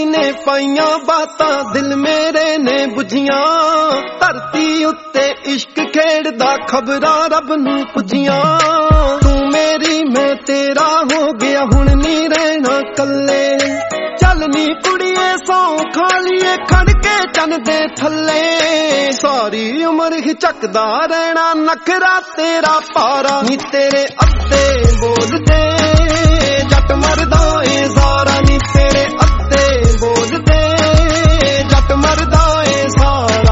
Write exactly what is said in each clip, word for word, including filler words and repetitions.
ने पाइया बातां दिल मेरे ने बुझियां धरती उत्ते इश्क खेड़दा खबरां रब नूं पुजियां तू मेरी मैं तेरा हो गया हुण नी रहना कल्ले चल नी कुड़िए सौ खा लिये खड़ के चन दे थल्ले सारी उम्र ही झकदा रहना नखरा तेरा पारा नी तेरे अद्दे बोलदे जट मरदा ए सारा नी तेरे अद्दे बोलदे जट मरदा ए सारा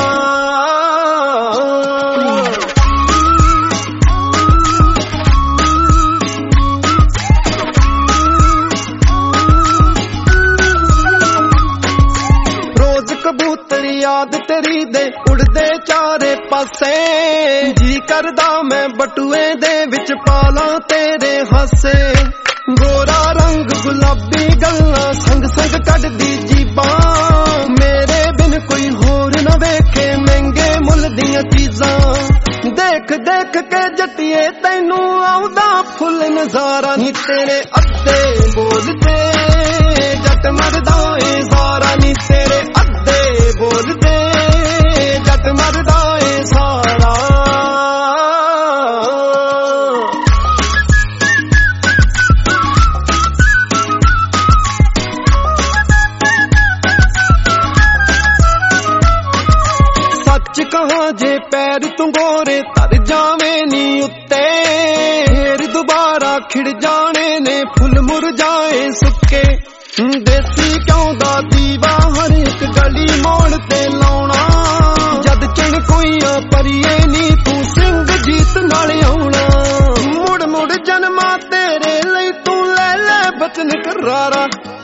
रोज कबूतर याद तेरी दे उड़दे चारे पासे जी करदा मैं बटुए दे विच पाला तेरे हासे गोरा रंग गुलाबी गल्लां संग संग कढदी जीबां मेरे बिन कोई होर ना वेखे महंगे मुल दियां चीजां देख देख के जटिए तैनू आउदा फुल नजारा नी तेरे अद्दे बोलदे जट मरदा ए सारा नी तेरे अद्दे बोलदे जट मरदा ए सारा कहाँ जे पैर तू गोरे तर जावे नी उत्ते फिर दोबारा खिड़ जाने ने फुल मुरझाए सुक्के देसी क्यों दा दीवा हर एक गली मोड़ ते लाउणा जद चिण कोई परिए नी तू सिंह जीत नाल आउणा मुड़ मुड़ जन्मा तेरे लई तू ले ले बचन करारा